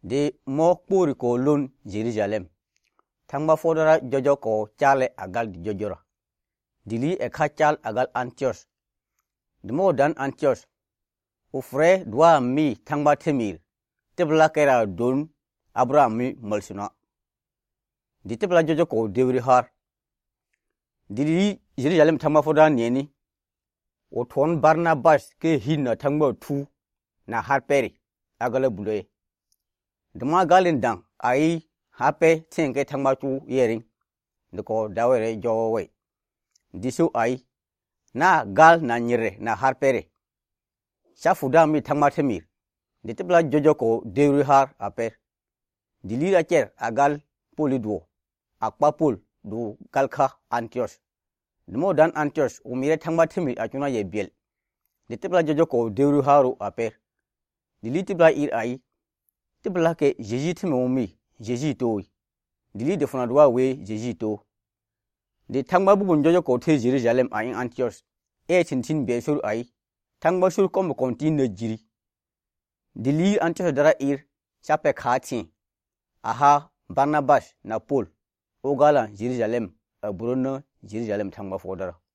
de mo puri ko lon Jerusalem tangba fodara jojo ko chale agal di jojora dili e kachal agal Antioch de mo dan Antioch o frère doit mi tangba temir tebla kera don Abraham mi malsuna di tebla jojo ko dewri har dili Jerusalem tangba fodara nieni o ton Barnabas ke hinna tangba tu na harperi agala buloye dama galin dang ai hape tinke tangba tu yering deko dawere jowe disu ai na gal na nyire na harpere shafuda mi tangba temir de tebla jojo ko dewri har aper dilira ker agal polidwo akpa pol do galka Antioch demo dan Antioch umire tangba temir atuna ye biel de tebla jojo ko dewri haru aper dili tebla ir ai tebla ke Jésus timomi Jésus to dili de fona doa we Jésus to de tangba bugun jojo ko te Jerusalem ai Antioch e tintin be sur ai tangba sur kom kontine jiri dili Antioch dara ir chape khatin aha Barnabas na Paul ogala Jerusalem aburono Jerusalem tangba fodara